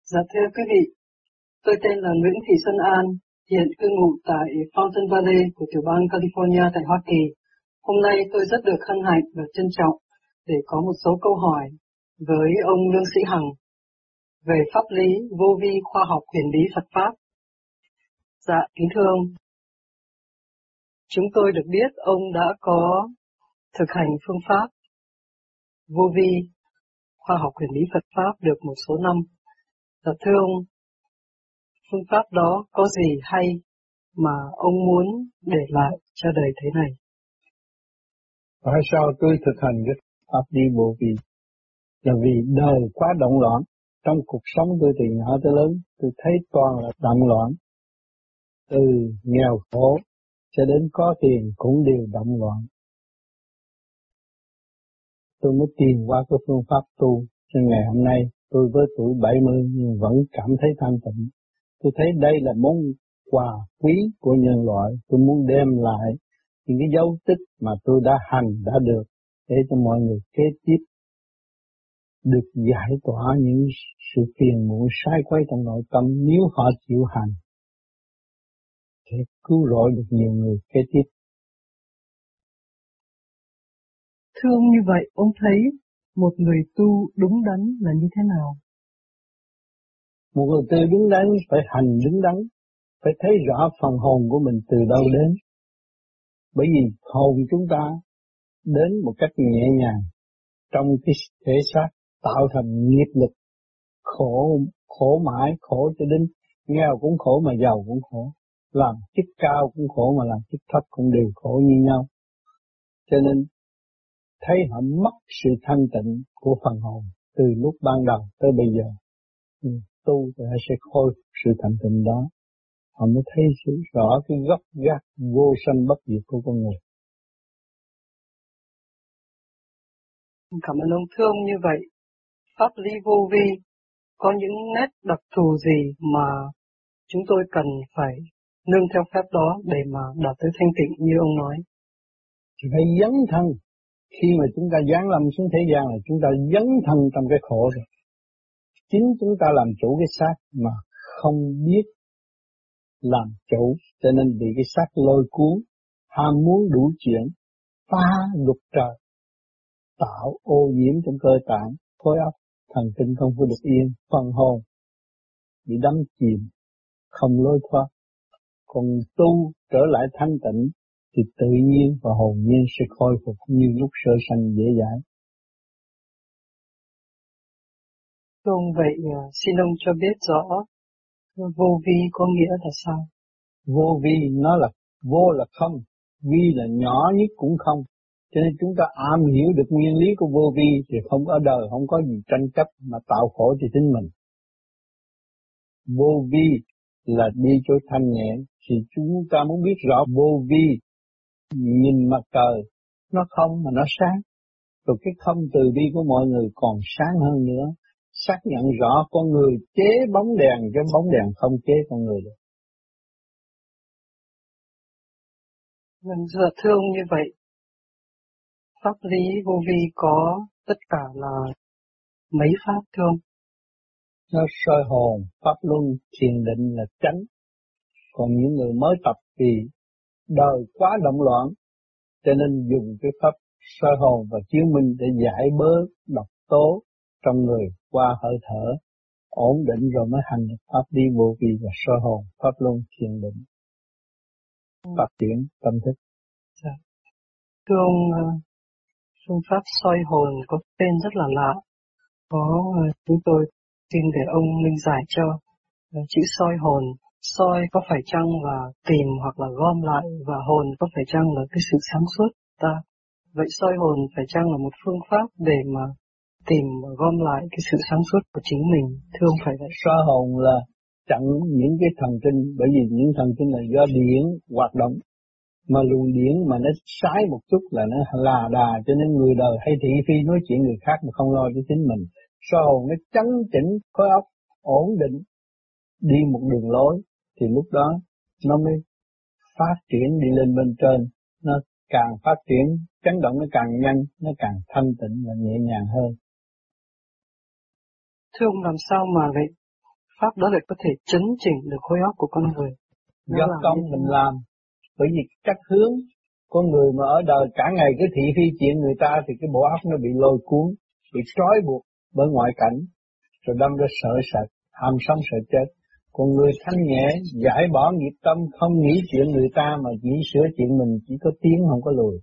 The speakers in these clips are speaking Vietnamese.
Dạ thưa quý vị, tôi tên là Nguyễn Thị Xuân An, hiện cư ngụ tại Fountain Valley của tiểu bang California tại Hoa Kỳ. Hôm nay tôi rất được hân hạnh và trân trọng để có một số câu hỏi với ông Lương Sĩ Hằng về pháp lý, vô vi, khoa học, huyền bí Phật Pháp. Dạ, kính thưa ông, chúng tôi được biết ông đã có thực hành phương pháp vô vi, khoa học, huyền bí Phật Pháp được một số năm. Dạ thưa ông, phương pháp đó có gì hay mà ông muốn để lại cho đời thế này? Tại sao tôi thực hành cái pháp đi vô vi? Là vì đời quá động loạn. Trong cuộc sống tôi từ nhỏ tới lớn, tôi thấy toàn là động loạn. Từ nghèo khổ cho đến có tiền cũng đều động loạn. Tôi mới tìm qua cái phương pháp tu. Cho ngày hôm nay tôi với tuổi 70 nhưng vẫn cảm thấy thanh tịnh. Tôi thấy đây là món quà quý của nhân loại. Tôi muốn đem lại những cái dấu tích mà tôi đã hành, đã được, để cho mọi người kế tiếp được giải tỏa những sự phiền muộn sai quay trong nội tâm nếu họ chịu hành, sẽ cứu rỗi được nhiều người kế tiếp. Thưa ông, như vậy ông thấy một người tu đúng đắn là như thế nào? Một người tu đúng đắn phải hành đúng đắn, phải thấy rõ phần hồn của mình từ đâu đến. Bởi vì hồn chúng ta đến một cách nhẹ nhàng trong cái thể xác tạo thành nghiệp lực khổ mãi, khổ cho đến nghèo cũng khổ mà giàu cũng khổ, làm chức cao cũng khổ mà làm chức thấp cũng đều khổ như nhau. Cho nên thấy họ mất sự thanh tịnh của phần hồn từ lúc ban đầu tới bây giờ. Tu thì họ sẽ khôi phục sự thanh tịnh đó, họ mới thấy rõ cái gốc gác vô sanh bất diệt của con người. Cảm ơn ông. Thưa ông, như vậy pháp lý vô vi có những nét đặc thù gì mà chúng tôi cần phải nương theo phép đó để mà đạt tới thanh tịnh như ông nói? Thì phải dấn thân. Khi mà chúng ta giáng lâm xuống thế gian là chúng ta dấn thân trong cái khổ rồi. Chính chúng ta làm chủ cái xác mà không biết làm chủ, cho nên bị cái xác lôi cuốn, ham muốn đủ chuyện, phá luật trời, tạo ô nhiễm trong cơ tạng, khối óc, thần kinh không có được yên, phần hồn bị đắm chìm, không lối thoát. Còn tu trở lại thanh tịnh thì tự nhiên và hồn nhiên sẽ khôi phục như lúc sơ sanh dễ dãi. Thưa ông, vậy xin ông cho biết rõ vô vi có nghĩa là sao? Vô vi nó là vô là không, vi là nhỏ nhất cũng không. Cho nên chúng ta am hiểu được nguyên lý của vô vi thì không ở đời không có gì tranh chấp mà tạo khổ cho chính mình. Vô vi là đi chỗ thanh nhẹ, thì chúng ta muốn biết rõ vô vi, nhìn mặt trời nó không mà nó sáng, rồi cái không từ bi của mọi người còn sáng hơn nữa, xác nhận rõ con người chế bóng đèn chứ bóng đèn không chế con người được. Vâng, thưa ông, như vậy pháp lý vô vi có tất cả là mấy pháp thưa ông? Nó soi hồn, pháp luân, thiền định là chánh. Còn những người mới tập thì đời quá động loạn, cho nên dùng cái pháp soi hồn và chiếu minh để giải bớt độc tố trong người qua hơi thở, ổn định rồi mới hành được pháp đi vô vi và soi hồn, pháp luân, thiền định, phát triển tâm thức. Dạ. Thưa ông, phương pháp soi hồn có tên rất là lạ. Chúng tôi xin để ông minh giải cho chữ soi hồn. Soi có phải chăng là tìm hoặc là gom lại, và hồn có phải chăng là cái sự sáng suốt ta? Vậy soi hồn phải chăng là một phương pháp để mà tìm và gom lại cái sự sáng suốt của chính mình? Thưa ông, phải vậy? Soi hồn là chặn những cái thần kinh, bởi vì những thần kinh là do điện hoạt động, mà luồng điển mà nó sai một chút là nó là đà, cho nên người đời hay thị phi nói chuyện người khác mà không lo cho chính mình. Soi hồn nó chấn chỉnh khối óc, ổn định, đi một đường lối, thì lúc đó nó mới phát triển đi lên bên trên. Nó càng phát triển, chấn động nó càng nhanh, nó càng thanh tịnh và nhẹ nhàng hơn. Thưa ông, làm sao mà lại pháp đó lại có thể chấn chỉnh được khối óc của con người. Do công mình làm, bởi vì cách hướng con người mà ở đời cả ngày cái thị phi chuyện người ta thì cái bộ óc nó bị lôi cuốn, bị trói buộc bởi ngoại cảnh, rồi đâm ra sợ sệt, ham sống sợ chết. Còn người thanh nhẹ, giải bỏ nghiệp tâm, không nghĩ chuyện người ta mà chỉ sửa chuyện mình, chỉ có tiến không có lùi.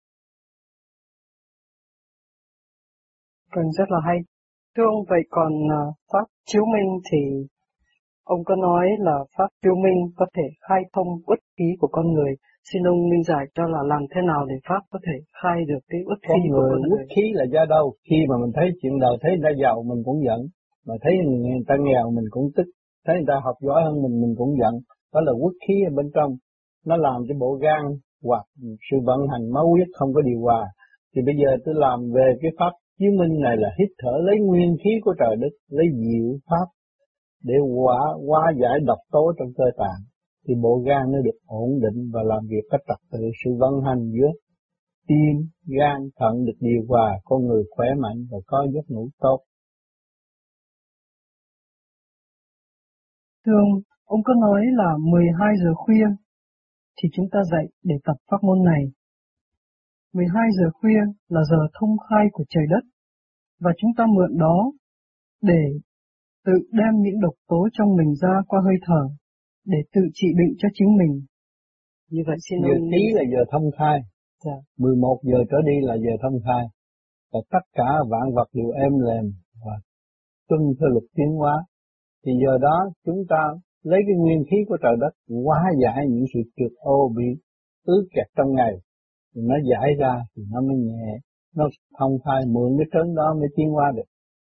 Cần rất là hay. Thưa ông, vậy còn pháp chiếu minh thì ông có nói là pháp chiếu minh có thể khai thông uất khí của con người. Xin ông minh giải cho là làm thế nào để pháp có thể khai được cái uất khí của con người. Uất khí là do đâu? Khi mà mình thấy chuyện đời, thấy người ta giàu mình cũng giận, mà thấy người ta nghèo mình cũng tức, thấy người ta học giỏi hơn mình cũng giận. Đó là uất khí ở bên trong, nó làm cho bộ gan hoặc sự vận hành máu huyết không có điều hòa. Thì bây giờ tôi làm về cái pháp chiếu minh này là hít thở lấy nguyên khí của trời đất, lấy diệu pháp để hóa giải độc tố trong cơ tạng, thì bộ gan nó được ổn định và làm việc có trật tự. Sự vận hành giữa tim, gan, thận được điều hòa, con người khỏe mạnh và có giấc ngủ tốt. Thưa ông có nói là 12 giờ khuya thì chúng ta dậy để tập pháp môn này. 12 giờ khuya là giờ thông khai của trời đất, và chúng ta mượn đó để tự đem những độc tố trong mình ra qua hơi thở, để tự trị bệnh cho chính mình. Như vậy xin giờ ông... tí là giờ thông khai, 11 giờ trở đi là giờ thông khai, và tất cả vạn vật đều êm lềm và tuân theo luật tiến hóa. Thì giờ đó chúng ta lấy cái nguyên khí của trời đất hóa giải những sự trượt ô bị ứ kẹt trong ngày, thì nó giải ra thì nó mới nhẹ, nó thông khai, mượn cái trớn đó mới tiến hóa được.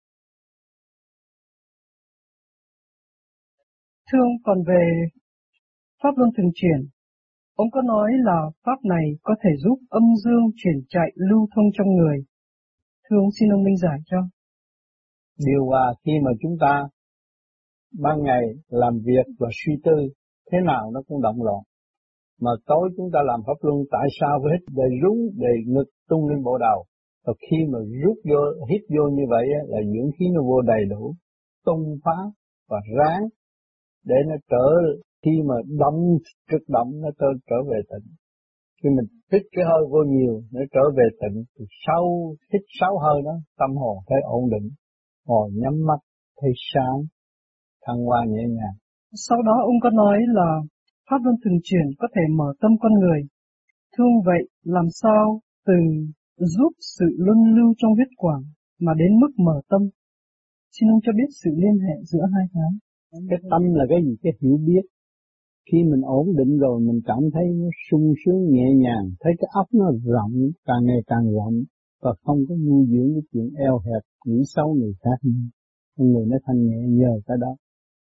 Thưa ông, còn về pháp luân thường chuyển, ông có nói là pháp này có thể giúp âm dương chuyển chạy lưu thông trong người. Thưa ông, xin ông minh giải cho. Điều hòa khi mà chúng ta ban ngày làm việc và suy tư, thế nào nó cũng động loạn. Mà tối chúng ta làm pháp luân, tại sao phải hít đầy rúng, đầy ngực tung lên bộ đầu. Và khi mà rút vô, hít vô như vậy là dưỡng khí nó vô đầy đủ, tung phá và ráng để nó khi mà động, cực động nó trở về tịnh. Khi mình hít cái hơi vô nhiều, nó trở về tịnh, thì sau hít 6 hơi đó, tâm hồn thấy ổn định, ngồi nhắm mắt thấy sáng, thăng hoa nhẹ nhàng. Sau đó ông có nói là pháp luân thường chuyển có thể mở tâm con người. Thưa ông, vậy làm sao từ giúp sự luân lưu trong huyết quản mà đến mức mở tâm? Xin ông cho biết sự liên hệ giữa hai cái. Cái tâm là cái gì? Cái hiểu biết. Khi mình ổn định rồi mình cảm thấy nó sung sướng nhẹ nhàng, thấy cái óc nó rộng, càng ngày càng rộng, và không có nuôi dưỡng cái chuyện eo hẹp, nghĩ xấu người khác nữa. Con người nó thanh nhẹ nhờ cái đó.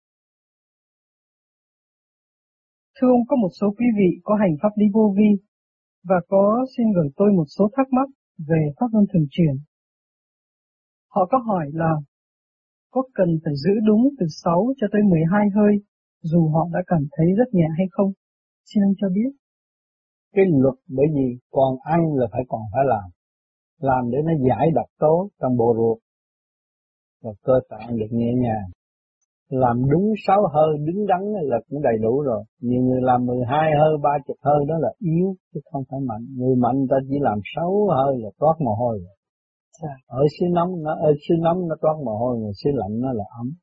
Thưa ông, có một số quý vị có hành pháp lý vô vi và có xin gửi tôi một số thắc mắc về pháp luân thường chuyển. Họ có hỏi là có cần phải giữ đúng từ 6 cho tới 12 hơi dù họ đã cảm thấy rất nhẹ hay không? Xin ông cho biết. Cái luật bởi vì còn ăn là còn phải làm để nó giải độc tố trong bộ ruột và cơ tạng được nhẹ nhàng. Làm đúng 6 hơi đứng đắn là cũng đầy đủ rồi. Nhiều người làm 12 hơi, 30 hơi đó là yếu, chứ không phải mạnh. Người mạnh ta chỉ làm 6 hơi là toát mồ hôi rồi. Ở xứ nóng nó toát mồ hôi, người xứ lạnh nó là ấm.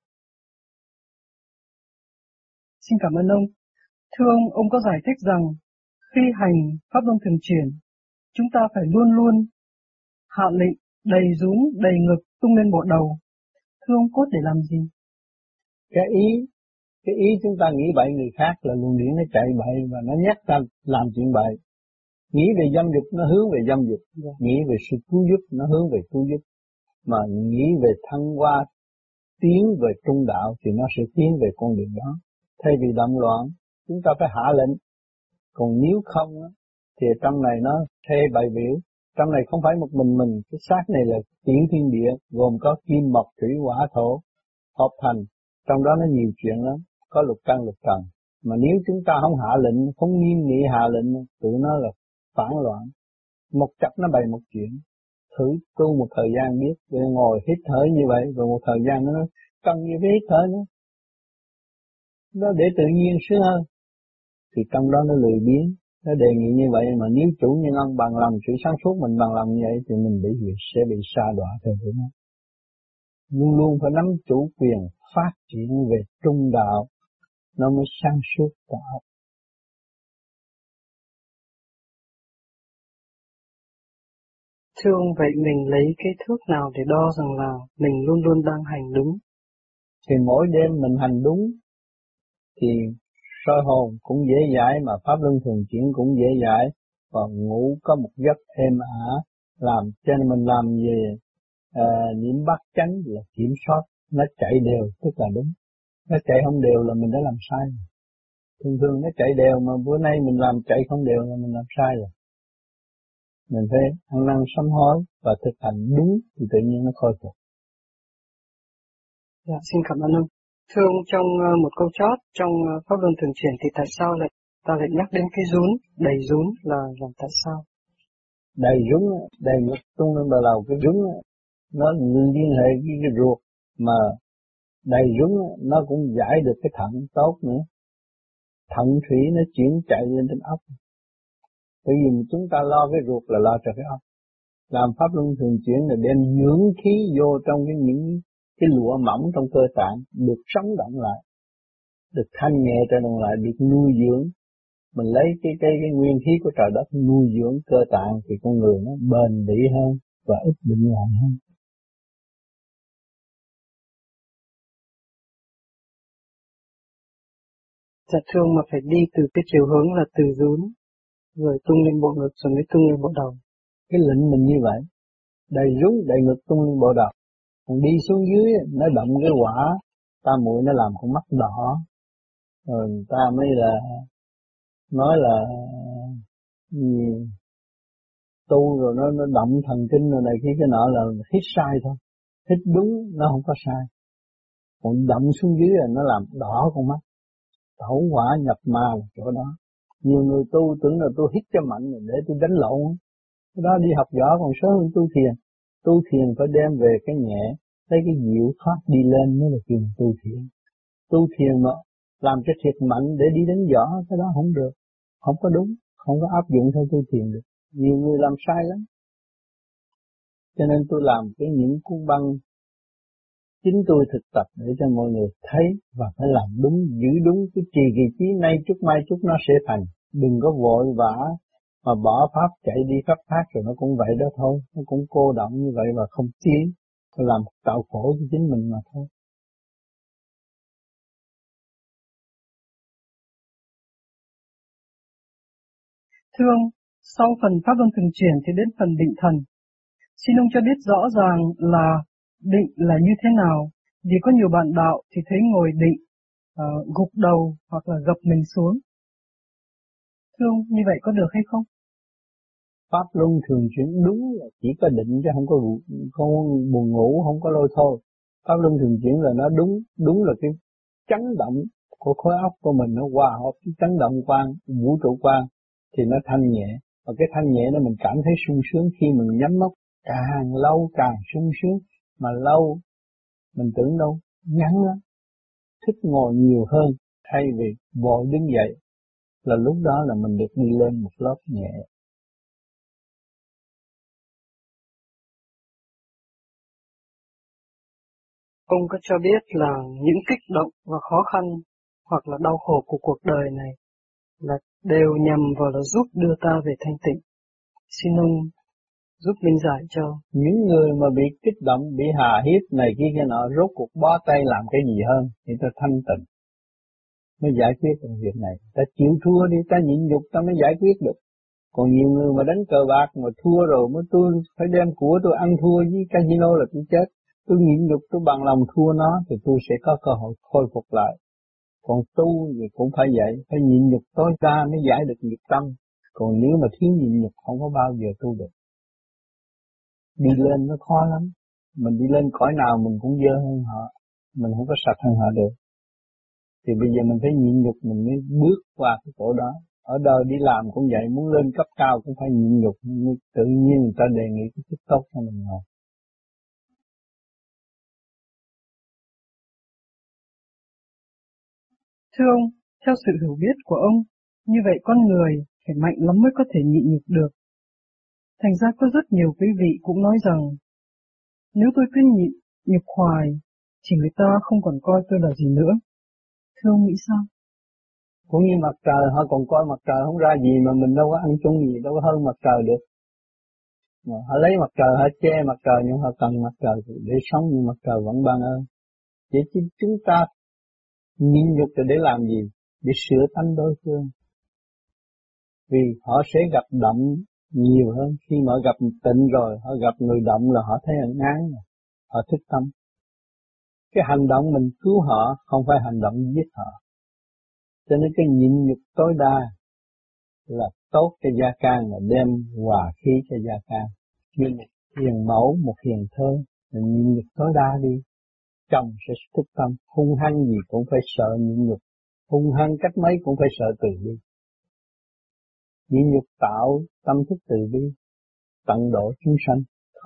Xin cảm ơn ông. Thưa ông có giải thích rằng khi hành pháp luân thường chuyển, chúng ta phải luôn luôn hạ lệnh đầy rúm, đầy ngực tung lên bộ đầu. Thưa ông, cốt để làm gì? Cái ý chúng ta nghĩ bậy người khác là luồng điển nó chạy bậy và nó nhắc ta làm chuyện bậy. Nghĩ về dâm dục nó hướng về dâm dục, nghĩ về sự cứu giúp nó hướng về cứu giúp, mà nghĩ về thăng hoa, tiến về trung đạo thì nó sẽ tiến về con đường đó. Thay vì động loạn, chúng ta phải hạ lệnh. Còn nếu không thì trong này nó thê bày biểu. Trong này không phải một mình, cái xác này là tiểu thiên địa, gồm có kim mộc thủy hỏa thổ hợp thành. Trong đó nó nhiều chuyện lắm, có lục căn lục trần. Mà nếu chúng ta không hạ lệnh, không nghiêm nghị hạ lệnh, tụi nó là phản loạn. Một chập nó bày một chuyện. Thử tu một thời gian biết, rồi ngồi hít thở như vậy, rồi một thời gian nó cần như hít thở nữa. nó để tự nhiên sướng hơn. Thì trong đó nó lười biếng, nó đề nghị như vậy, mà nếu chủ nhân ông bằng lòng, sự sáng suốt mình bằng lòng như vậy thì mình sẽ bị sa đọa theo của nó. Luôn luôn phải nắm chủ quyền phát triển về trung đạo, nó mới sáng suốt đạo. Thưa ông, vậy mình lấy cái thước nào để đo rằng là mình luôn luôn đang hành đúng? Thì mỗi đêm mình hành đúng thì soi hồn cũng dễ dãi, mà pháp luân thường chuyển cũng dễ dãi, và ngủ có một giấc êm ả, làm cho nên mình làm gì niệm bát chánh là kiểm soát nó chạy đều, tức là đúng. Nó chạy không đều là mình đã làm sai. Thường thường nó chạy đều, mà bữa nay mình làm chạy không đều là mình làm sai rồi. Mình phải ăn năn sám hối và thực hành đúng thì tự nhiên nó khôi phục. Dạ, xin cảm ơn ông. Thưa ông, trong một câu chót trong Pháp Luân Thường Chuyển thì tại sao ta lại nhắc đến cái rún, đầy rún là tại sao? Đầy rún, đầy ngực tung lên bờ đầu, cái rún nó liên hệ với cái ruột, mà đầy rún nó cũng giải được cái thận tốt nữa. Thận thủy nó chuyển chạy lên trên óc. Bởi vì chúng ta lo cái ruột là lo cho cái óc. Làm pháp luân thường chuyển là đem dưỡng khí vô trong những cái lụa mỏng trong cơ tạng, được sống động lại, được thanh nhẹ trở động lại, được nuôi dưỡng. Mình lấy cái nguyên khí của trời đất nuôi dưỡng cơ tạng thì con người nó bền bỉ hơn và ít bệnh hoạn hơn. Dạ thưa ông, mà phải đi từ cái chiều hướng là từ rún, rồi tung lên bộ ngực rồi mới tung lên bộ đầu. Cái lệnh mình như vậy, đầy rúng đầy ngực tung lên bộ đầu. Còn đi xuống dưới nó động cái quả tam muội, nó làm con mắt đỏ, rồi người ta mới là nói là tu rồi nó động thần kinh rồi này kia cái nọ, là hít sai thôi. Hít đúng nó không có sai, còn động xuống dưới là nó làm đỏ con mắt. Thổ hỏa nhập ma là chỗ đó. Nhiều người tu tưởng là tôi hít cho mạnh để tôi đánh lộn. Cái đó đi học võ còn sớm hơn tu thiền. Tu thiền phải đem về cái nhẹ, lấy cái dịu thoát đi lên mới là chuyện tu thiền. Tu thiền mà làm cho thiệt mạnh để đi đánh võ, cái đó không được, không có đúng, không có áp dụng theo tu thiền được. Nhiều người làm sai lắm. Cho nên tôi làm những cuốn băng chính tôi thực tập để cho mọi người thấy, và phải làm đúng, giữ đúng cái trì kỳ chí, nay chút mai chút nó sẽ thành. Đừng có vội vã mà bỏ pháp chạy đi khắp khác, rồi nó cũng vậy đó thôi, nó cũng cô động như vậy và không tiến, làm tạo khổ cho chính mình mà thôi. Thưa ông, sau phần Pháp Luân Thường Chuyển thì đến phần định thần. Xin ông cho biết rõ ràng là định là như thế nào, vì có nhiều bạn đạo thì thấy ngồi định, gục đầu hoặc là gập mình xuống. Thưa ông, như vậy có được hay không? Pháp luân thường chuyển đúng là chỉ có định chứ không có buồn ngủ, không có lôi thôi. Pháp luân thường chuyển là nó đúng là cái chấn động của khối óc của mình, nó hòa hợp cái chấn động quang, vũ trụ quang thì nó thanh nhẹ. Và cái thanh nhẹ đó mình cảm thấy sung sướng khi mình nhắm mắt, càng lâu càng sung sướng, mà lâu mình tưởng đâu ngắn lắm, thích ngồi nhiều hơn thay vì vội đứng dậy, là lúc đó là mình được đi lên một lớp nhẹ. Ông có cho biết là những kích động và khó khăn hoặc là đau khổ của cuộc đời này là đều nhằm vào là giúp đưa ta về thanh tịnh. Xin ông giúp minh giải cho. Những người mà bị kích động, bị hà hiếp này kia kia nọ, rốt cuộc bó tay làm cái gì hơn thì ta thanh tịnh mới giải quyết được việc này. Ta chịu thua đi, ta nhịn nhục ta mới giải quyết được. Còn nhiều người mà đánh cờ bạc mà thua rồi mới tôi phải đem của tôi ăn thua với casino là tôi chết. Tôi nhịn nhục, tôi bằng lòng thua nó thì tôi sẽ có cơ hội khôi phục lại. Còn tu thì cũng phải vậy, phải nhịn nhục tối đa mới giải được nghiệp tâm. Còn nếu mà thiếu nhịn nhục không có bao giờ tu được. Đi lên nó khó lắm. Mình đi lên cõi nào mình cũng dơ hơn họ, mình không có sạch hơn họ được. Thì bây giờ mình phải nhịn nhục mình mới bước qua cái chỗ đó. Ở đời đi làm cũng vậy, muốn lên cấp cao cũng phải nhịn nhục, tự nhiên người ta đề nghị cái chức tốt cho mình ngồi. Thưa ông, theo sự hiểu biết của ông, như vậy con người phải mạnh lắm mới có thể nhịn nhục được. Thành ra có rất nhiều quý vị cũng nói rằng, nếu tôi cứ nhịn nhục hoài, thì người ta không còn coi tôi là gì nữa. Thưa ông nghĩ sao? Cũng như mặt trời, họ còn coi mặt trời không ra gì mà mình đâu có ăn chung gì, đâu có hơn mặt trời được. Mà họ lấy mặt trời, họ che mặt trời, nhưng họ cần mặt trời để sống, nhưng mặt trời vẫn ban ơn. Vậy chứ chúng ta nhịn nhục để làm gì? Để sửa tánh đối phương. Vì họ sẽ gặp động nhiều hơn. Khi mà họ gặp tịnh rồi, họ gặp người động là họ thấy ẩn ái, họ thích tâm. Cái hành động mình cứu họ, không phải hành động giết họ. Cho nên cái nhịn nhục tối đa là tốt cho gia can, và đem hòa khí cho gia can. Như một hiền mẫu, một hiền thơ, mình nhịn nhục tối đa đi. Chồng sẽ thích tâm, hung hăng gì cũng phải sợ nhịn nhục, hung hăng cách mấy cũng phải sợ từ bi. Nhịn nhục tạo tâm thức từ bi, tận độ chúng sanh,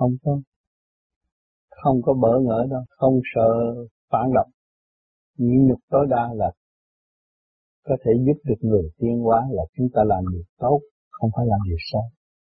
không có bỡ ngỡ đâu, không sợ phản động. Nhịn nhục tối đa là có thể giúp được người tiến hóa, là chúng ta làm điều tốt, không phải làm điều xấu.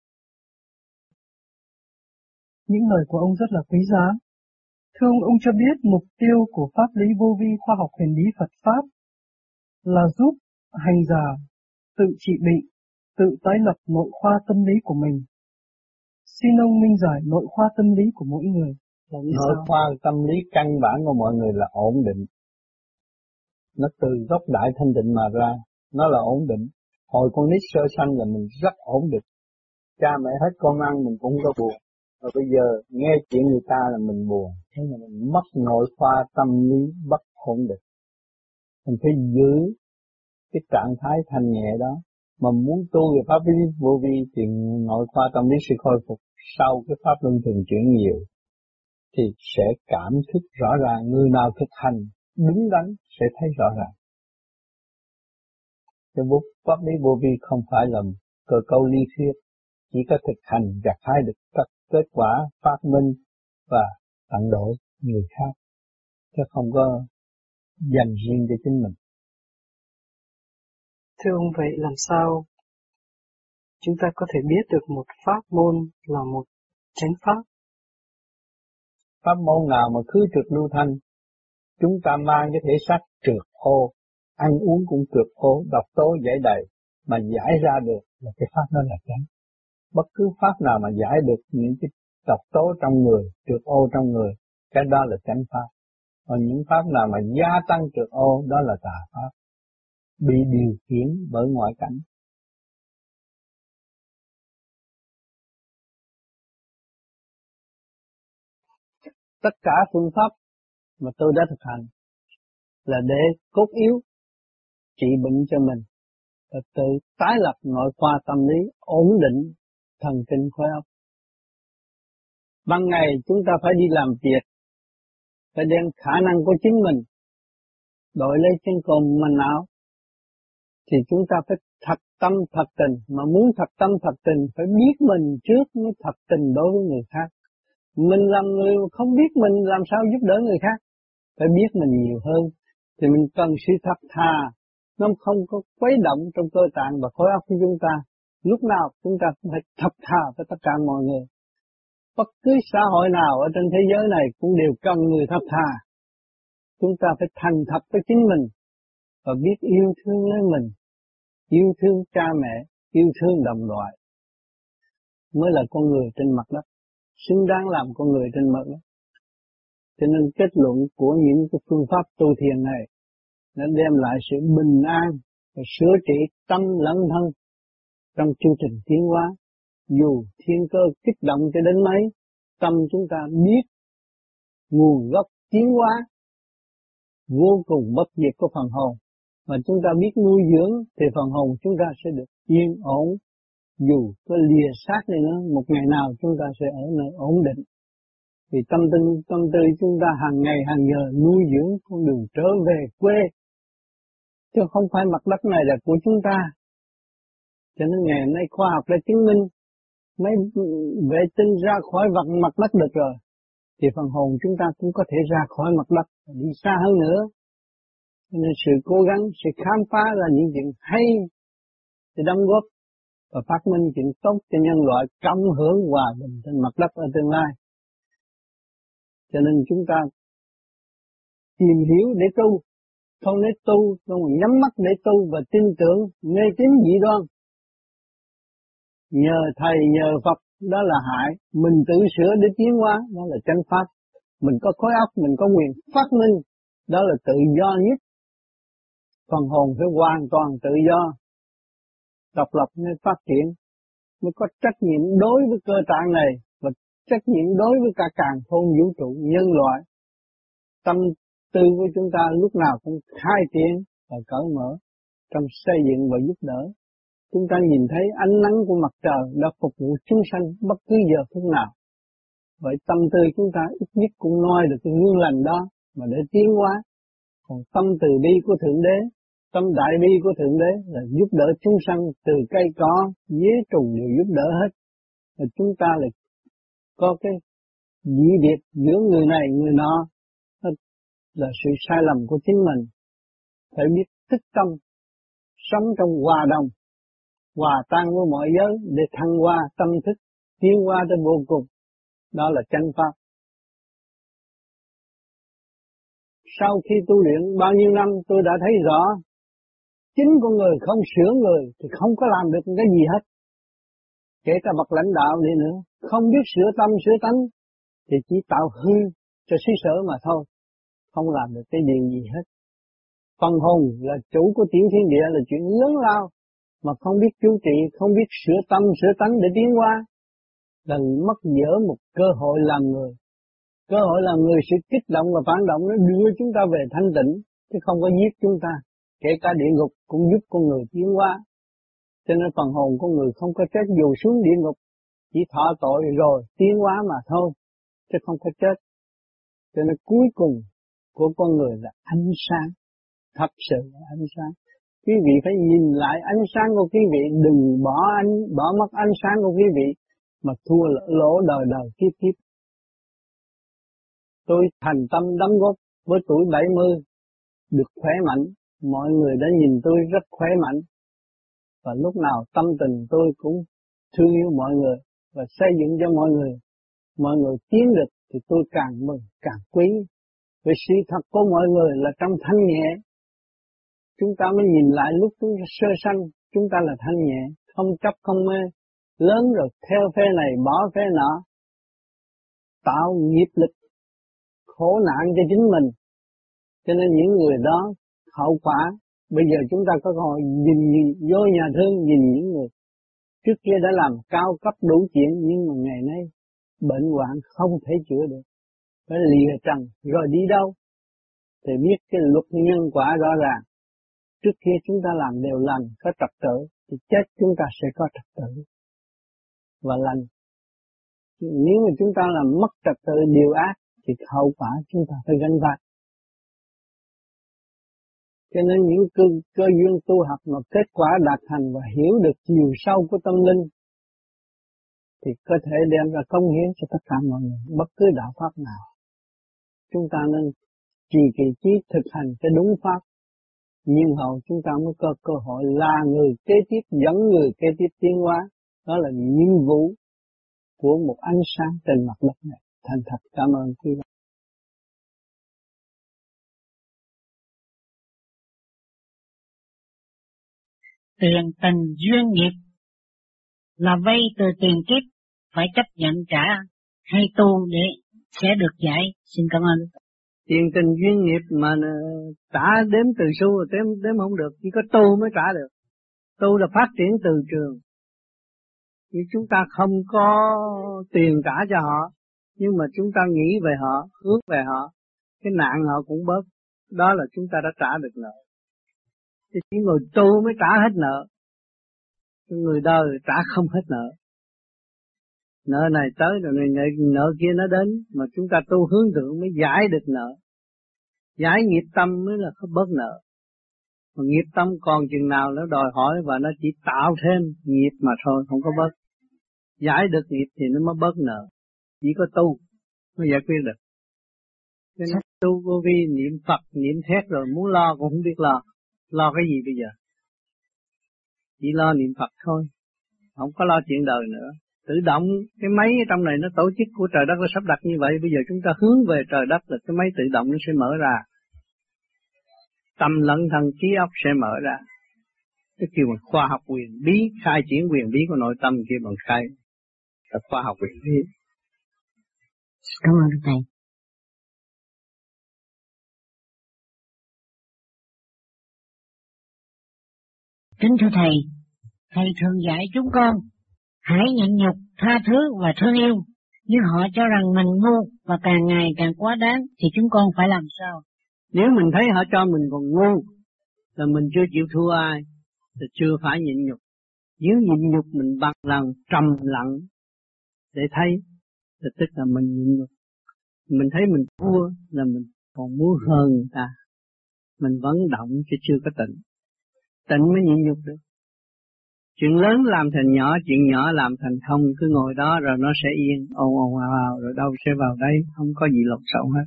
Những lời của ông rất là quý giá. Thưa ông cho biết mục tiêu của pháp lý vô vi khoa học huyền bí Phật Pháp là giúp hành giả tự trị bệnh, tự tái lập nội khoa tâm lý của mình. Xin ông minh giải nội khoa tâm lý của mỗi người là như Nội sao? khoa tâm lý căn bản của mọi người là ổn định. Nó từ gốc đại thanh định mà ra, nó là ổn định. Hồi con nít sơ sanh là mình rất ổn định. Cha mẹ hết con ăn mình cũng có buồn. Và bây giờ nghe chuyện người ta là mình buồn. Thế là mình mất nội khoa tâm lý bất ổn định. Mình phải giữ cái trạng thái thanh nhẹ đó. Mà muốn tu về pháp lý vô vi thì nội khoa tâm lý sẽ khôi phục sau cái pháp luân thường chuyển nhiều. Thì sẽ cảm thức rõ ràng, người nào thực hành đúng đắn sẽ thấy rõ ràng. Cái bút pháp lý vô vi không phải là cơ cấu lý thuyết, chỉ có thực hành gặt hái được các kết quả phát minh và tận độ người khác, chứ không có dành riêng cho chính mình. Thưa ông, vậy làm sao chúng ta có thể biết được một pháp môn là một chánh pháp? Pháp môn nào mà khứ trượt lưu thanh, chúng ta mang cái thể xác trượt ô, ăn uống cũng trượt ô, độc tố giải đầy, mà giải ra được là cái pháp đó là chánh. Bất cứ pháp nào mà giải được những cái độc tố trong người, trượt ô trong người, cái đó là chánh pháp. Còn những pháp nào mà gia tăng trượt ô, đó là tà pháp, bị điều khiển bởi ngoại cảnh. Tất cả phương pháp mà tôi đã thực hành là để cốt yếu trị bệnh cho mình, và tự tái lập nội khoa tâm lý, ổn định thần kinh khối óc. Ban ngày chúng ta phải đi làm việc, phải đem khả năng của chính mình đội lấy trên cùng mình não, thì chúng ta phải thật tâm thật tình. Mà muốn thật tâm thật tình phải biết mình trước mới thật tình đối với người khác. Mình làm người không biết mình làm sao giúp đỡ người khác. Phải biết mình nhiều hơn, thì mình cần sự thật thà, nó không có quấy động trong cơ tạng và khối óc của chúng ta. Lúc nào chúng ta cũng phải thật thà với tất cả mọi người. Bất cứ xã hội nào ở trên thế giới này cũng đều cần người thật thà. Chúng ta phải thành thật với chính mình, và biết yêu thương lấy mình, yêu thương cha mẹ, yêu thương đồng loại, mới là con người trên mặt đất, xứng đáng làm con người trên mặt đất. Cho nên kết luận của những cái phương pháp tu thiền này đã đem lại sự bình an và sửa trị tâm lẫn thân trong chương trình tiến hóa. Dù thiên cơ kích động cho đến mấy, tâm chúng ta biết nguồn gốc tiến hóa vô cùng bất diệt của phần hồn, mà chúng ta biết nuôi dưỡng thì phần hồn chúng ta sẽ được yên ổn. Dù có lìa xác đi nữa, một ngày nào chúng ta sẽ ở nơi ổn định. Vì tâm tư chúng ta hàng ngày hàng giờ nuôi dưỡng con đường trở về quê, chứ không phải mặt đất này là của chúng ta. Cho nên ngày nay khoa học đã chứng minh mấy vệ tinh ra khỏi mặt đất được rồi, thì phần hồn chúng ta cũng có thể ra khỏi mặt đất, đi xa hơn nữa. Nên sự cố gắng, sự khám phá ra những chuyện hay để đóng góp và phát minh chuyện tốt cho nhân loại, cộng hưởng hòa bình trên mặt đất ở tương lai. Cho nên chúng ta tìm hiểu để tu, không để tu, không nhắm mắt để tu và tin tưởng mê tín dị đoan. Nhờ thầy, nhờ Phật, đó là hại. Mình tự sửa để tiến hóa, đó là chánh pháp. Mình có khối óc, mình có quyền phát minh, đó là tự do nhất. Phần hồn phải hoàn toàn tự do, độc lập mới phát triển, mới có trách nhiệm đối với cơ tạng này và trách nhiệm đối với cả càn khôn vũ trụ nhân loại. Tâm tư của chúng ta lúc nào cũng khai triển và cởi mở trong xây dựng và giúp đỡ. Chúng ta nhìn thấy ánh nắng của mặt trời đã phục vụ chúng sanh bất cứ giờ phút nào. Vậy tâm tư chúng ta ít nhất cũng noi được cái gương lành đó mà để tiến hóa. Còn tâm từ bi của Thượng Đế, tâm đại bi của Thượng Đế là giúp đỡ chúng sanh từ cây cỏ, dế trùng đều giúp đỡ hết. Và chúng ta là có cái dị biệt giữa người này người nọ, là sự sai lầm của chính mình. Phải biết thức tâm, sống trong hòa đồng, hòa tan với mọi giới để thăng hoa tâm thức, tiến hóa tới vô cùng. Đó là chánh pháp. Sau khi tu luyện bao nhiêu năm tôi đã thấy rõ, chính con người không sửa người thì không có làm được cái gì hết. Kể cả bậc lãnh đạo đi nữa, không biết sửa tâm sửa tánh thì chỉ tạo hư cho xứ sở mà thôi, không làm được cái điều gì hết. Phần hồn là chủ của tiểu thiên địa là chuyện lớn lao, mà không biết chú trị, không biết sửa tâm sửa tánh để tiến hóa, là mất dở một cơ hội làm người. Cơ hội làm người sẽ kích động và phản động, nó đưa chúng ta về thanh tịnh, chứ không có giết chúng ta. Kể cả địa ngục cũng giúp con người tiến hóa. Cho nên phần hồn con người không có chết dù xuống địa ngục, chỉ thọ tội rồi tiến hóa mà thôi, chứ không có chết. Cho nên cuối cùng của con người là ánh sáng, thật sự là ánh sáng. Quý vị phải nhìn lại ánh sáng của quý vị, đừng bỏ mất ánh sáng của quý vị mà thua lỗ đời đời kiếp kiếp. Tôi thành tâm đóng góp với tuổi 70, được khỏe mạnh, mọi người đã nhìn tôi rất khỏe mạnh. Và lúc nào tâm tình tôi cũng thương yêu mọi người và xây dựng cho mọi người tiến được thì tôi càng mừng, càng quý. Vì sự thật của mọi người là trong thanh nhẹ. Chúng ta mới nhìn lại lúc chúng ta sơ sanh, chúng ta là thanh nhẹ, không chấp không mê, lớn rồi theo phe này bỏ phe nọ, tạo nghiệp lực khổ nạn cho chính mình. Cho nên những người đó hậu quả, bây giờ chúng ta có cơ hội nhìn vô nhà thương, nhìn những người trước kia đã làm cao cấp đủ chuyện, nhưng mà ngày nay bệnh hoạn không thể chữa được, phải lìa trần rồi đi đâu thì biết cái luật nhân quả rõ ràng. Trước kia chúng ta làm đều lành, có trật tự, thì chết chúng ta sẽ có trật tự và lành. Nếu mà chúng ta làm mất trật tự điều ác thì hậu quả chúng ta phải gánh vác. Cho nên những cơ duyên tu học mà kết quả đạt thành và hiểu được chiều sâu của tâm linh thì có thể đem ra công hiến cho tất cả mọi người, bất cứ đạo pháp nào. Chúng ta nên trì kỳ trí thực hành cái đúng pháp, nhưng hậu chúng ta mới có cơ hội là người kế tiếp, dẫn người kế tiếp tiến hóa. Đó là nhiệm vụ của một ánh sáng trên mặt đất này. Thành thật cảm ơn quý vị. Tiền tình duyên nghiệp là vay từ tiền kiếp, phải chấp nhận trả hay tu để sẽ được giải. Xin cảm ơn. Tiền tình duyên nghiệp mà trả đếm từ xu rồi đếm không được, chỉ có tu mới trả được. Tu là phát triển từ trường. Chứ chúng ta không có tiền trả cho họ, nhưng mà chúng ta nghĩ về họ, hướng về họ, cái nạn họ cũng bớt. Đó là chúng ta đã trả được nợ. Thì chỉ người tu mới trả hết nợ, người đời trả không hết nợ. Nợ này tới rồi nợ kia nó đến, mà chúng ta tu hướng thượng mới giải được nợ. Giải nghiệp tâm mới là có bớt nợ. Mà nghiệp tâm còn chừng nào nó đòi hỏi và nó chỉ tạo thêm nghiệp mà thôi, không có bớt. Giải được nghiệp thì nó mới bớt nợ. Chỉ có tu mới giải quyết được. Cho nên tu vô vi niệm Phật, niệm thét rồi muốn lo cũng không biết lo. Lo cái gì bây giờ? Chỉ lo niệm Phật thôi. Không có lo chuyện đời nữa. Tự động, cái máy trong này nó tổ chức của trời đất nó sắp đặt như vậy. Bây giờ chúng ta hướng về trời đất là cái máy tự động nó sẽ mở ra. Tâm lẫn thân trí óc sẽ mở ra. Cái kêu bằng khoa học quyền bí, khai triển quyền bí của nội tâm kia bằng khai là khoa học quyền bí. Cảm ơn Thầy. Kính thưa Thầy, Thầy thường dạy chúng con hãy nhịn nhục, tha thứ và thương yêu. Nhưng họ cho rằng mình ngu và càng ngày càng quá đáng thì chúng con phải làm sao? Nếu mình thấy họ cho mình còn ngu là mình chưa chịu thua ai, thì chưa phải nhịn nhục. Nếu nhịn nhục mình bằng lòng trầm lặng để thấy, thì tức là mình nhịn nhục. Mình thấy mình thua là mình còn muốn hơn người ta. Mình vẫn động chứ chưa có tịnh. Tịnh mới nhịn nhục được. Chuyện lớn làm thành nhỏ, chuyện nhỏ làm thành không, cứ ngồi đó rồi nó sẽ yên, ồn ồn ào ào rồi đâu sẽ vào đấy, không có gì lộn xộn hết.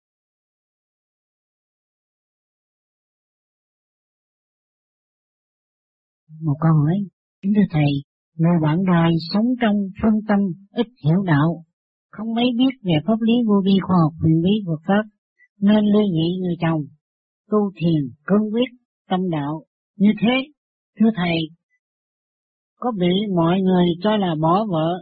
Một câu hỏi, kính thưa Thầy, người bạn đời sống trong phân tâm, ít hiểu đạo, không mấy biết về pháp lý vô vi khoa học huyền bí Phật pháp, nên ly dị người chồng, tu thiền, cương quyết, tâm đạo. Như thế, thưa Thầy, có bị mọi người cho là bỏ vợ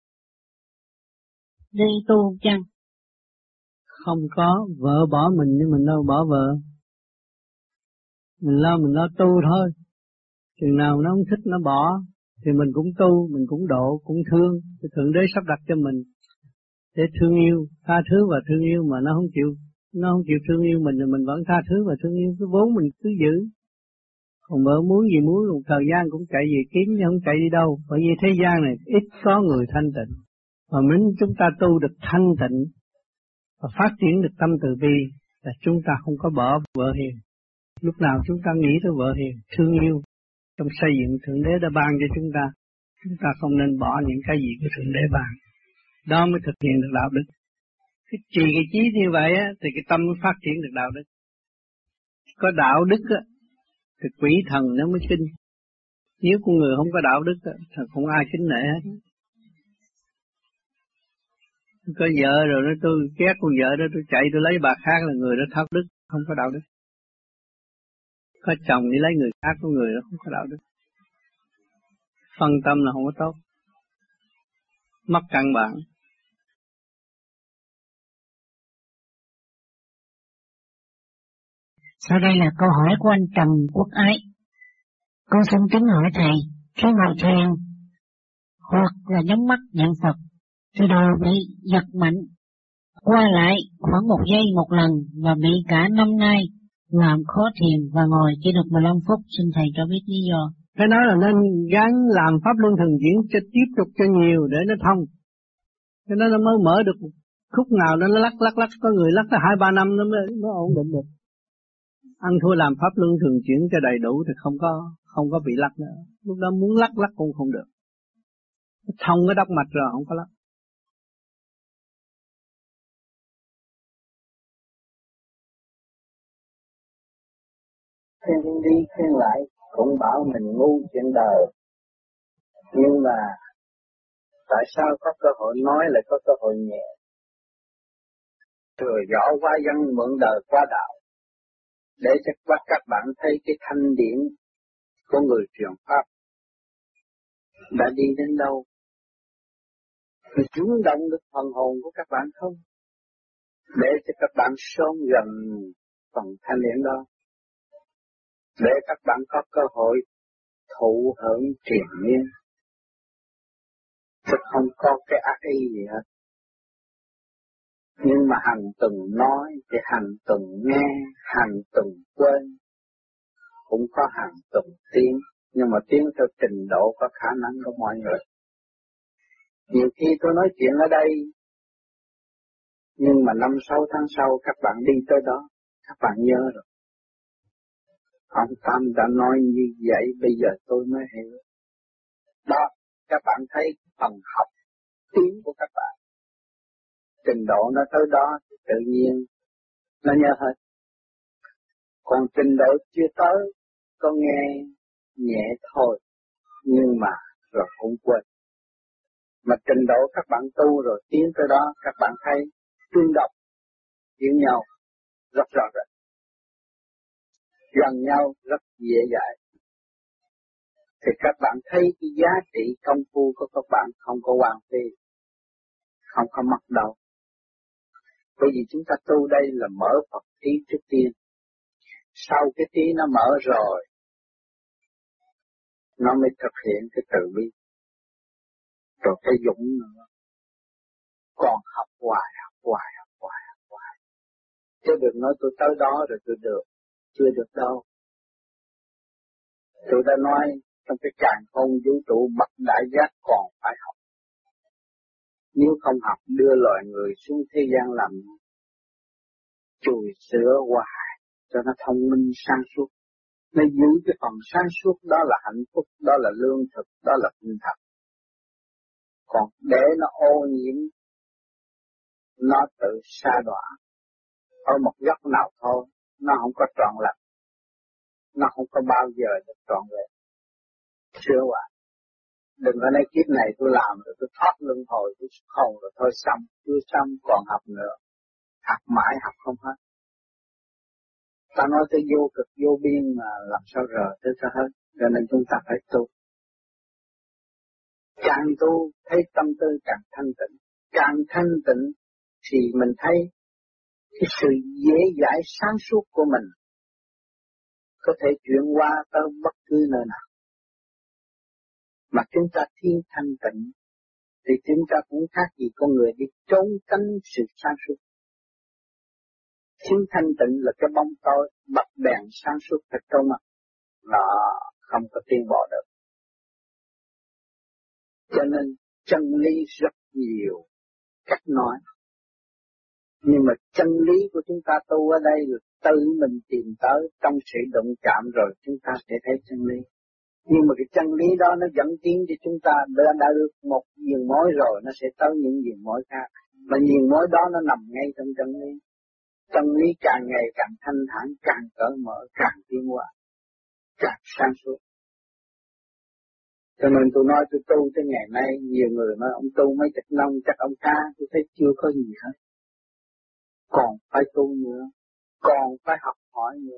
đi tu chăng? Không có, vợ bỏ mình nhưng mình đâu bỏ vợ. Mình lo tu thôi. Chừng nào nó không thích nó bỏ, thì mình cũng tu, mình cũng độ, cũng thương. Thì Thượng Đế sắp đặt cho mình để thương yêu, tha thứ và thương yêu mà nó không chịu thương yêu mình thì mình vẫn tha thứ và thương yêu. Cái vốn mình cứ giữ. Còn vợ muốn gì muốn, một thời gian cũng chạy về kiếm nhưng không chạy đi đâu. Bởi vì thế gian này ít có người thanh tịnh. Mà nếu chúng ta tu được thanh tịnh và phát triển được tâm từ bi là chúng ta không có bỏ vợ hiền. Lúc nào chúng ta nghĩ tới vợ hiền, thương yêu trong xây dựng Thượng Đế đã ban cho chúng ta không nên bỏ những cái gì của Thượng Đế ban. Đó mới thực hiện được đạo đức. Cái chí như vậy á, thì cái tâm mới phát triển được đạo đức. Có đạo đức á, thì quỷ thần nó mới kinh. Nếu con người không có đạo đức á, thì không ai kính nể hết. Có vợ rồi nó tôi ghét con vợ đó, tôi chạy tôi lấy bà khác là người đó thất đức, không có đạo đức. Có chồng đi lấy người khác của người đó không có đạo đức. Phân tâm là không có tốt. Mất căn bản. Sau đây là câu hỏi của anh Trầm Quốc Ái. Con xin kính hỏi Thầy, khi ngồi thiền hoặc là nhắm mắt niệm Phật thì đầu bị giật mạnh, qua lại khoảng 1 giây một lần và bị cả năm nay làm khó thiền và ngồi chỉ được 15 phút. Xin Thầy cho biết lý do. Cái đó là nên gắng làm pháp luân thường chuyển cho tiếp tục cho nhiều để nó thông. Cái đó nó mới mở được khúc nào đó nó lắc, có người lắc tới 2-3 năm nó mới ổn định được. Ăn thua làm pháp luân thường chuyển cho đầy đủ thì không có bị lắc nữa. Lúc đó muốn lắc cũng không được. Thông cái đốc mạch rồi không có lắc. Khuyên đi khuyên lại cũng bảo mình ngu chuyện đời. Nhưng mà tại sao có cơ hội nói lại có cơ hội nhẹ? Thừa rõ qua dân mượn đời qua đạo. Để cho các bạn thấy cái thanh điển của người truyền pháp đã đi đến đâu. Rồi chủ động được phần hồn của các bạn không? Để cho các bạn sớm gần phần thanh điển đó. Để các bạn có cơ hội thụ hưởng triền miên. Chứ không có cái ác ý gì hết. Nhưng mà hàng tuần nói thì hàng tuần nghe, hàng tuần quên. Cũng có hàng tuần tiến, nhưng mà tiến theo trình độ có khả năng của mọi người. Nhiều khi tôi nói chuyện ở đây, nhưng mà 5-6 tháng sau các bạn đi tới đó, các bạn nhớ rồi. Ông Tam đã nói như vậy, bây giờ tôi mới hiểu. Đó, các bạn thấy phần học tiến của các bạn. Trình độ nó tới đó thì tự nhiên nó nhớ hết. Còn trình độ chưa tới, có nghe nhẹ thôi, nhưng mà rồi cũng quên. Mà trình độ các bạn tu rồi tiến tới đó, các bạn thấy tương đồng, hiểu nhau rất rõ rệt, gần nhau rất dễ dãi. Thì các bạn thấy cái giá trị công phu của các bạn không có hoang phí, không có mất đâu. Bởi vì chúng ta tu đây là mở Phật trí trước tiên. Sau cái trí nó mở rồi, nó mới thực hiện cái từ bi. Rồi cái dũng nữa. Còn học hoài. Chứ đừng nói tôi tới đó rồi tôi được. Chưa được đâu. Tôi đã nói trong cái càn khôn vũ trụ bậc đại giác còn phải học. Nếu không học đưa loài người xuống thế gian làm chùi sửa hoài cho nó thông minh sáng suốt. Nó giữ cái phần sáng suốt đó là hạnh phúc, đó là lương thực, đó là tinh thần. Còn để nó ô nhiễm, nó tự sa đọa ở một góc nào thôi, nó không có trọn lành, nó không có bao giờ được trọn vẹn. Sửa hoài. Đừng có nói kiếp này tôi làm rồi tôi thoát luân hồi, tôi không rồi thôi xong, chưa xong còn học nữa. Học mãi học không hết. Ta nói tới vô cực vô biên mà làm sao rờ tới cho hết, cho nên chúng ta phải tu. Càng tu thấy tâm tư càng thanh tịnh, càng thanh tịnh thì mình thấy cái sự dễ dãi sáng suốt của mình có thể chuyển qua tới bất cứ nơi nào. Mà chúng ta thiên thanh tịnh thì chúng ta cũng khác gì con người đi trốn tránh sự sáng suốt. Thiên thanh tịnh là cái bóng tối bật đèn sáng suốt thật trong mặt, nó không có tiến bộ được. Cho nên chân lý rất nhiều cách nói. Nhưng mà chân lý của chúng ta tu ở đây là tự mình tìm tới trong sự động chạm rồi chúng ta sẽ thấy chân lý. Nhưng mà cái chân lý đó nó dẫn tiến cho chúng ta đã được một viền mối rồi, nó sẽ tới những viền mối khác. Mà viền mối đó nó nằm ngay trong chân lý. Chân lý càng ngày càng thanh thản, càng cởi mở, càng tiến hóa, càng sáng suốt. Cho nên tôi nói tôi tu tới ngày nay, nhiều người nói ông tu mấy chục năm chắc ông ca, tôi thấy chưa có gì hết. Còn phải tu nữa, còn phải học hỏi nữa.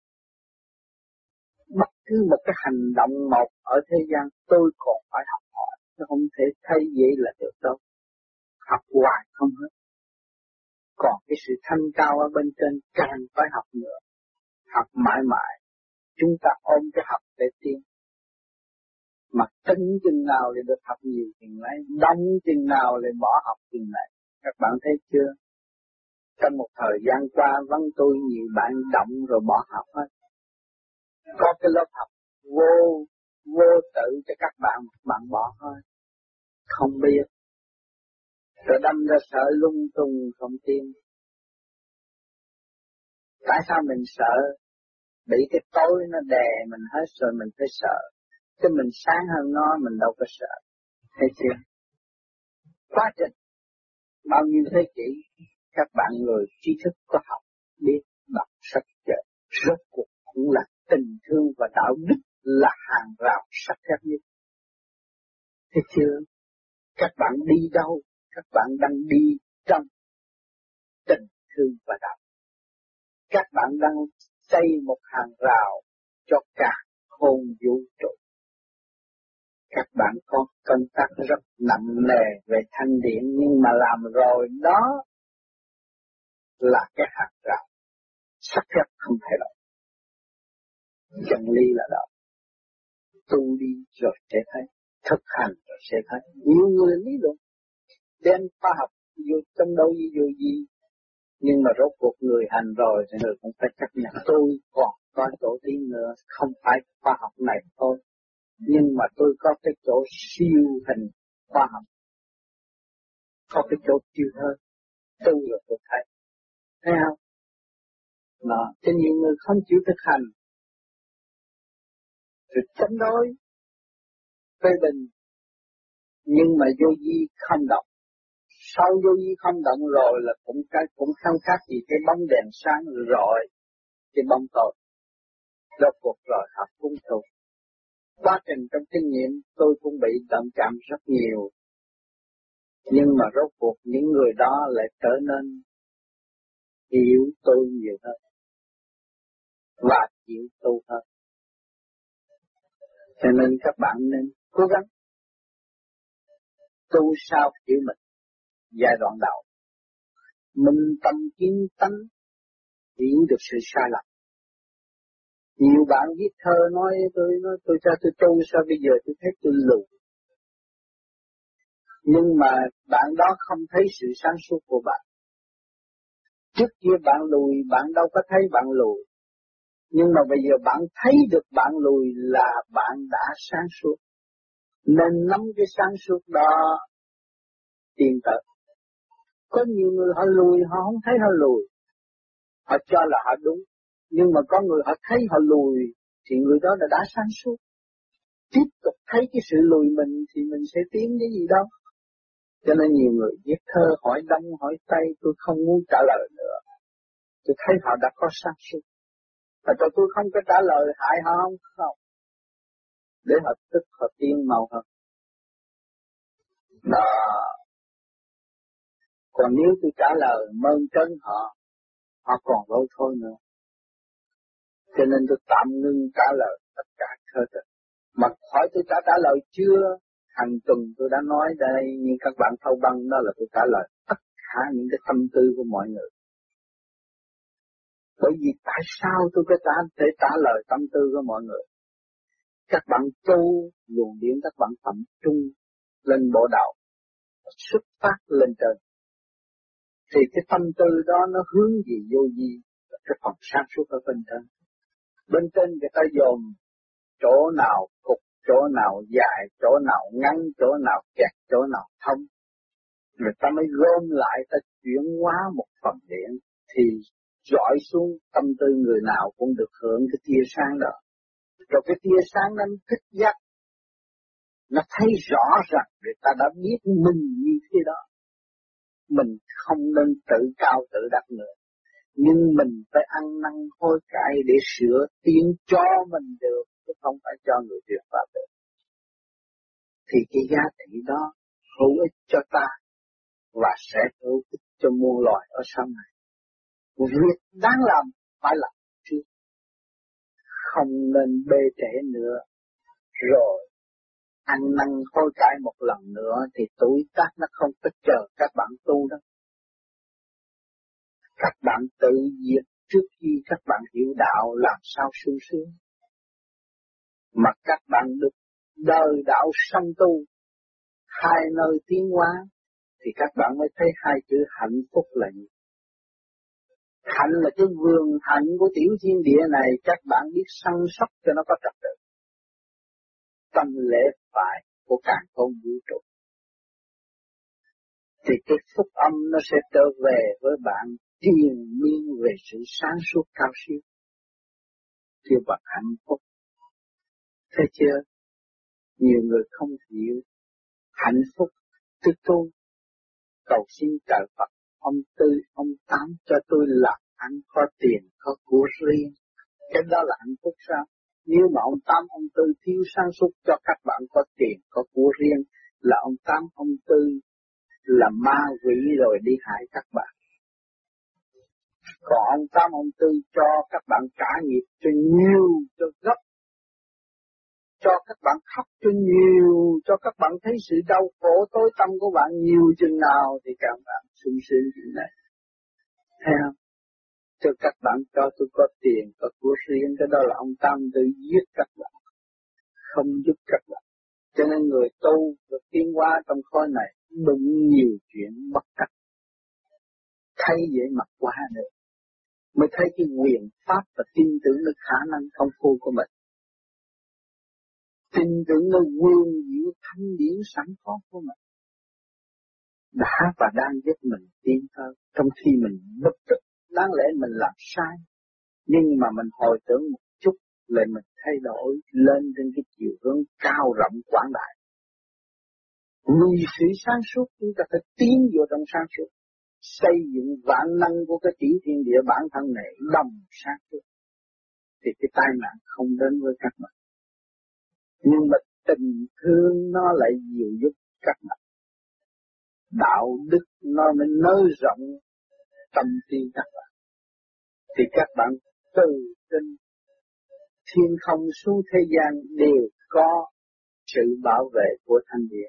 Bất cứ một cái hành động một ở thế gian tôi còn phải học hỏi, chứ không thể thấy vậy là được đâu. Học hoài không hết. Còn cái sự thanh cao ở bên trên càng phải học nữa. Học mãi mãi, chúng ta ôm cái học để tiến. Mà tính chừng nào lại được học nhiều chừng này, đông chừng nào lại bỏ học chừng này. Các bạn thấy chưa? Trong một thời gian qua vẫn tôi nhiều bạn động rồi bỏ học hết. Có cái lớp học vô tự cho các bạn bỏ thôi. Không biết. Rồi đâm ra sợ lung tung không tin. Tại sao mình sợ? Bị cái tối nó đè mình hết rồi mình phải sợ. Chứ mình sáng hơn nó mình đâu có sợ. Thấy chưa? Quá trình bao nhiêu thế kỷ các bạn người trí thức có học biết đọc sách vở, rốt cuộc cũng là tình thương và đạo đức là hàng rào sắt thép nhất. Thấy chưa? Các bạn đi đâu? Các bạn đang đi trong tình thương và đạo. Các bạn đang xây một hàng rào cho cả khôn vũ trụ. Các bạn có công tác rất nặng nề về thanh điển, nhưng mà làm rồi đó là cái hàng rào sắt thép không thể đổi. Chân lý là đó. Tu đi rồi sẽ thấy, thực hành rồi sẽ thấy. Nhiều người lý luận đem khoa học vô trong đâu vô gì, nhưng mà rốt cuộc người hành rồi thì người cũng phải chấp nhận. Tôi còn có chỗ tiến nữa, không phải khoa học này thôi, nhưng mà tôi có cái chỗ siêu hình khoa học, có cái chỗ siêu hơn. Tu rồi tôi thấy, thấy không? Đó, cho nhiều người không chịu thực hành, rồi chống đối, phê bình, nhưng mà vô vi không đọc, Sau vô vi không động rồi là cũng không khác gì cái bóng đèn sáng rồi cái bóng tối. Rốt cuộc rồi học cung tu. Quá trình trong kinh nghiệm tôi cũng bị động chạm rất nhiều. Nhưng mà rốt cuộc những người đó lại trở nên hiểu tôi nhiều hơn và chịu tu hơn. Cho nên các bạn nên cố gắng tu sao hiểu mình. Giai đoạn đầu minh tâm kiến tánh, hiểu được sự sai lầm. Nhiều bạn viết thơ nói tôi cho tôi tu sao bây giờ tôi thấy tôi lùi. Nhưng mà bạn đó không thấy sự sáng suốt của bạn. Trước kia bạn lùi, bạn đâu có thấy bạn lùi. Nhưng mà bây giờ bạn thấy được bạn lùi là bạn đã sáng suốt. Nên nắm cái sáng suốt đó tiến tới. Có nhiều người họ lùi, họ không thấy họ lùi. Họ cho là họ đúng. Nhưng mà có người họ thấy họ lùi thì người đó đã sáng suốt. Tiếp tục thấy cái sự lùi mình thì mình sẽ tiến cái gì đâu. Cho nên nhiều người viết thơ hỏi đông hỏi tây, tôi không muốn trả lời nữa. Tôi thấy họ đã có sáng suốt. Và tôi không có trả lời hại họ không. Để họ tức họ tiến mau hơn. Đó. Còn nếu tôi trả lời mơn trớn họ còn lâu thôi nữa. Cho nên tôi tạm ngưng trả lời tất cả thơ tình. Mà hỏi tôi trả lời chưa? Hàng tuần tôi đã nói đây, nhưng các bạn thâu băng đó là tôi trả lời tất cả những cái tâm tư của mọi người. Bởi vì tại sao tôi có thể trả lời tâm tư của mọi người? Các bạn tu luồng điển, các bạn tập trung lên bộ đạo, xuất phát lên trên. Thì cái tâm tư đó nó hướng về vô vi, cái phần sáng suốt ở bên trên. Bên trên người ta dồn chỗ nào cục, chỗ nào dài, chỗ nào ngắn, chỗ nào kẹt, chỗ nào thông. Người ta mới gom lại, ta chuyển hóa một phần điện thì dọi xuống tâm tư người nào cũng được hưởng cái tia sáng đó. Rồi cái tia sáng nó thích giác, nó thấy rõ rằng người ta đã biết mình như thế đó. Mình không nên tự cao tự đắc nữa. Nhưng mình phải ăn năn hối cải để sửa tiến cho mình được, chứ không phải cho người truyền pháp được. Thì cái giá trị đó hữu ích cho ta và sẽ hữu ích cho muôn loài ở sau này. Việc đáng làm phải làm trước, không nên bê trễ nữa. Rồi ăn năn hối cải một lần nữa thì tuổi tác nó không có chờ các bạn tu đâu. Các bạn tự diệt trước khi các bạn hiểu đạo làm sao sung sướng. Mà các bạn được đời đạo song tu, hai nơi tiến hóa, thì các bạn mới thấy hai chữ hạnh phúc là gì. Hạnh là cái vườn hạnh của tiểu thiên địa này, các bạn biết săn sóc cho nó có trật tự. Tâm lễ phải của càn khôn vũ trụ. Thì cái phúc âm nó sẽ trở về với bạn triền miên về sự sáng suốt cao siêu. Kêu bằng hạnh phúc. Thấy chưa? Nhiều người không hiểu hạnh phúc tôi tu. Cầu xin trời Phật, ông Tư, ông Tám cho tôi làm ăn có tiền, có của riêng. Cái đó là hạnh phúc sao? Nếu mà ông Tám, ông Tư thiếu sáng suốt cho các bạn có tiền, có của riêng, là ông Tám, ông Tư là ma quỷ rồi đi hại các bạn. Còn ông Tám, ông Tư cho các bạn trả nghiệp cho nhiều, cho gấp, cho các bạn khóc cho nhiều, cho các bạn thấy sự đau khổ tối tâm của bạn nhiều chừng nào thì các bạn sung sướng chuyện này. Thấy không? Cho các bạn cho tôi có tiền, có của riêng, cái đó là ông Tam tự giết các bạn, không giúp các bạn. Cho nên người tu được tiến hóa trong khối này đụng nhiều chuyện bất trắc. Thấy vậy mà qua được, mới thấy cái quyền pháp và tin tưởng được khả năng công phu của mình. Tin tưởng nơi quyền diệu thanh điển sẵn có của mình đã và đang giúp mình tiến tới. Trong khi mình bất tức, đáng lẽ mình làm sai, nhưng mà mình hồi tưởng một chút là mình thay đổi lên trên cái chiều hướng cao rộng quảng đại. Vì sự sáng suốt chúng ta phải tiến vô trong sáng suốt, xây dựng vạn năng của cái tiểu thiên địa bản thân này đồng sáng suốt, thì cái tai nạn không đến với các bạn. Nhưng mà tình thương nó lại dịu giúp các bạn. Đạo đức nó mới nới rộng tâm trí các bạn. Thì các bạn từ trên thiên không xuống thế gian đều có sự bảo vệ của thanh điện.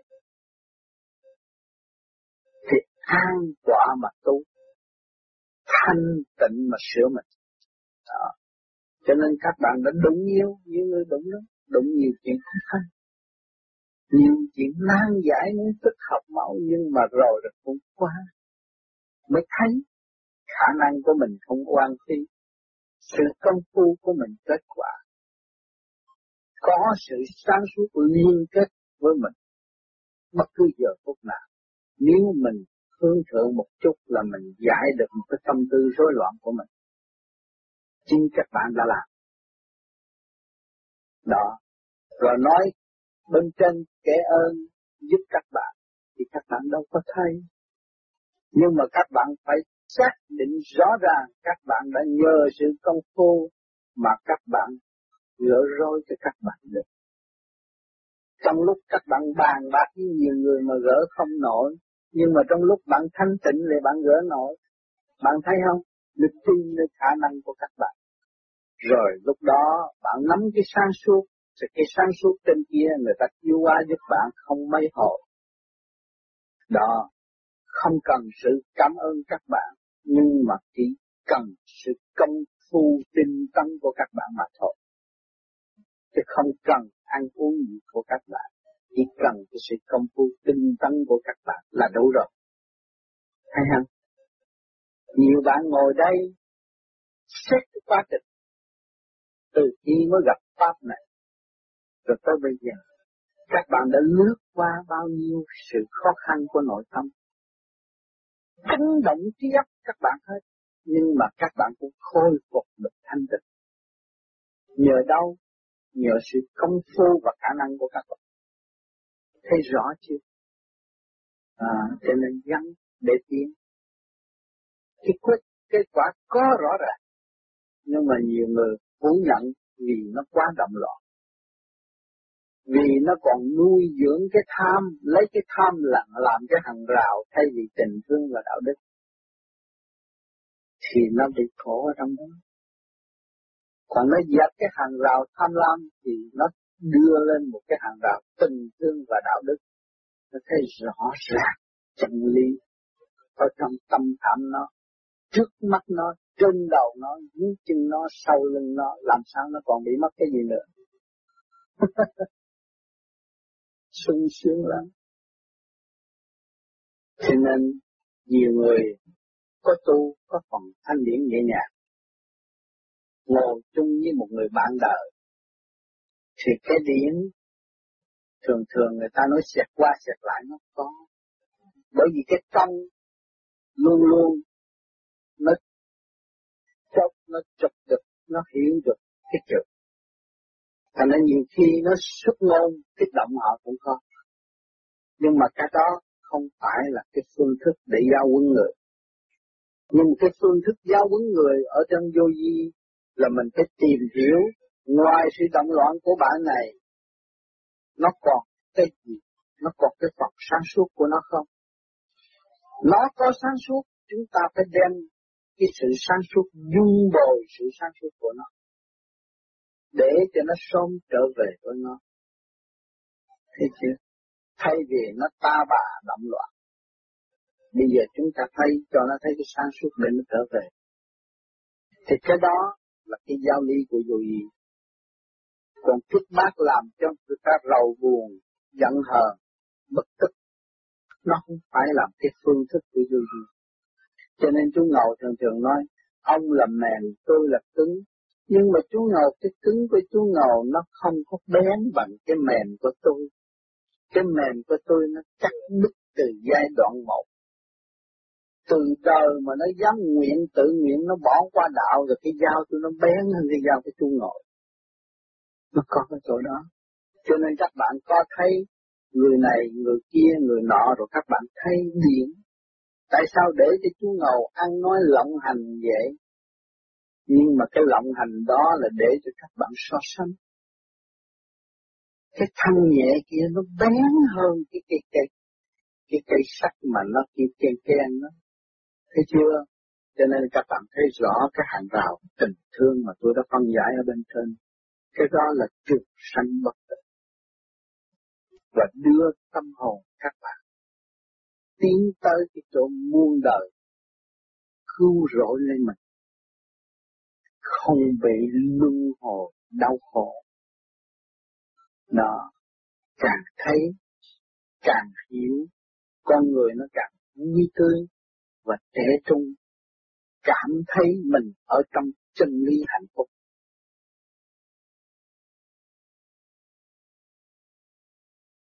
Thì an tọa mà tu, thanh tịnh mà sửa mình. Đó. Cho nên các bạn đã đúng nhiều người đúng lắm, đúng nhiều chuyện không hay. Nhiều chuyện nan giải nên tức học máu, nhưng mà rồi cũng qua. Mới thấy khả năng của mình không oan phí, sự công phu của mình kết quả. Có sự sáng suốt liên kết với mình bất cứ giờ phút nào. Nếu mình hướng thượng một chút là mình giải được một cái tâm tư rối loạn của mình. Chính các bạn đã làm. Đó. Rồi nói bên trên kẻ ơn giúp các bạn, thì các bạn đâu có thấy. Nhưng mà các bạn phải xác định rõ ràng các bạn đã nhờ sự công phu mà các bạn gỡ rối cho các bạn được. Trong lúc các bạn bàn bạc với nhiều người mà gỡ không nổi, nhưng mà trong lúc bạn thanh tịnh thì bạn gỡ nổi. Bạn thấy không? Được tin nơi khả năng của các bạn. Rồi lúc đó bạn nắm cái sáng suốt, thì cái sáng suốt trên kia người ta chiêu qua giúp bạn không mấy hồi. Đó, không cần sự cảm ơn các bạn, nhưng mà chỉ cần sự công phu tinh tấn của các bạn mà thôi. Chứ không cần ăn uống gì của các bạn, chỉ cần cái sự công phu tinh tấn của các bạn là đủ rồi. Thấy không? Nhiều bạn ngồi đây xét cái quá trình từ khi mới gặp pháp này rồi tới bây giờ, các bạn đã lướt qua bao nhiêu sự khó khăn của nội tâm, chấn động trí óc các bạn hết, nhưng mà các bạn cũng khôi phục được thanh tịnh. Nhờ đâu? Nhờ sự công phu và khả năng của các bạn. Thấy rõ chưa? Cho nên gắn để tiến. Kết quả có rõ ràng, nhưng mà nhiều người phủ nhận vì nó quá động loạn. Vì nó còn nuôi dưỡng cái tham, lấy cái tham làm cái hàng rào thay vì tình thương và đạo đức. Thì nó bị khổ ở trong đó. Còn nó dẹp cái hàng rào tham lam thì nó đưa lên một cái hàng rào tình thương và đạo đức. Nó thấy rõ ràng chân lý ở trong tâm khảm nó, trước mắt nó, trên đầu nó, dưới chân nó, sau lưng nó, làm sao nó còn bị mất cái gì nữa. Sung sướng lắm. Cho nên nhiều người có tu, có phần thanh điển nhẹ nhàng, ngồi chung với một người bạn đời, thì cái điển thường người ta nói xẹt qua xẹt lại nó có. Bởi vì cái tâm luôn luôn nó chốc, nó chụp được, nó hiểu được cái chuyện. Thành ra nhiều khi nó xuất ngôn, kích động họ cũng có. Nhưng mà cái đó không phải là cái phương thức để giáo huấn người. Nhưng cái phương thức giáo huấn người ở trong vô vi là mình phải tìm hiểu ngoài sự động loạn của bạn này, nó còn cái gì? Nó còn cái phần sáng suốt của nó không? Nó có sáng suốt, chúng ta phải đem cái sự sáng suốt dung bồi sự sáng suốt của nó, để cho nó sớm trở về với nó. Thấy chưa? Thay vì nó ta bà động loạn, bây giờ chúng ta thấy cho nó thấy cái sáng suốt để nó trở về. Thì cái đó là cái giáo lý của vô vi. Còn kích bác làm cho người ta rầu buồn, giận hờn, bực tức, nó không phải là cái phương thức của vô vi. Cho nên chú Ngầu thường nói, ông là mềm, tôi là cứng. Nhưng mà chú Ngầu, cái cứng của chú Ngầu nó không có bén bằng cái mềm của tôi. Cái mềm của tôi nó cắt đứt từ giai đoạn 1. Từ đời mà nó dám nguyện, tự nguyện nó bỏ qua đạo, rồi cái dao tôi nó bén hơn cái dao của chú Ngầu. Nó có cái chỗ đó. Cho nên các bạn có thấy người này, người kia, người nọ, rồi các bạn thấy điển. Tại sao để cho chú ngầu ăn nói lộng hành vậy? Nhưng mà cái lộng hành đó là để cho các bạn so sánh. Cái thanh nhẹ kia nó bén hơn cái cây sắt mà nó kêu ken đó. Thấy chưa? Cho nên các bạn thấy rõ cái hàng rào tình thương mà tôi đã phân giải ở bên trên. Cái đó là trường sanh bất tử. Và đưa tâm hồn các bạn tiến tới cái chỗ muôn đời cứu rỗi lên mình, không bị luân hồi đau khổ. Nó càng thấy, càng hiểu, con người nó càng vui tươi và trẻ trung, cảm thấy mình ở trong chân lý hạnh phúc.